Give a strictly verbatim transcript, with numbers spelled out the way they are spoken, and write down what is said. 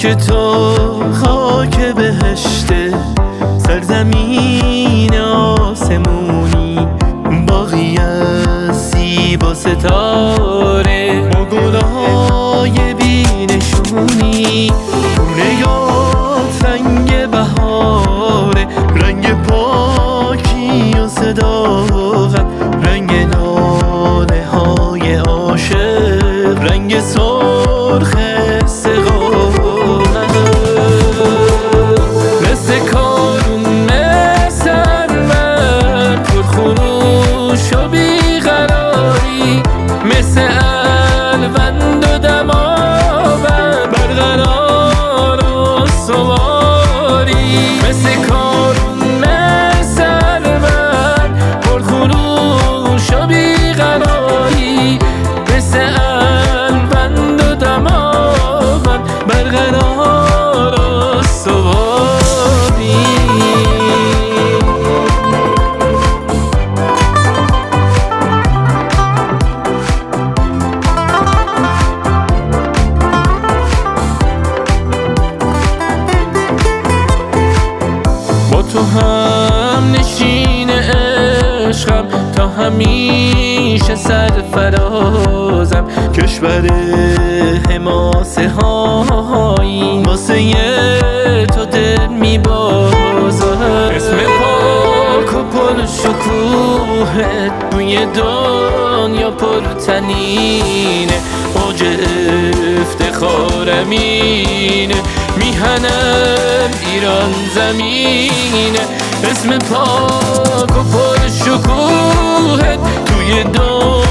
خاک تو خاک بهشته، سرزمین آسمونی، باغی از سیب و ستاره، ما گلای بینشونی. خونه‌یات رنگ بهاره، رنگ پاکی و صداقت، رنگ ناله های عاشق، رنگ سرخ استقامت. مثل کارون سرمن پرخروش و بیقراری، مثل الوند و دماوند برقرار و سواری. مثل کارون سرمن پرخروش و بیقراری، مثل الوند و دماوند برقرار و سواری. با تو هم نشین عشقم، تا همیشه سرفرازم. کشور حماسه هایی واسه تو دل میبازم. اسم پاک و پر شکوهت توی دنیا پرتنینه، اوج افتخارمینه، میهنم ایران زمینه. اسم پاک و پر شکوهت توی دنیا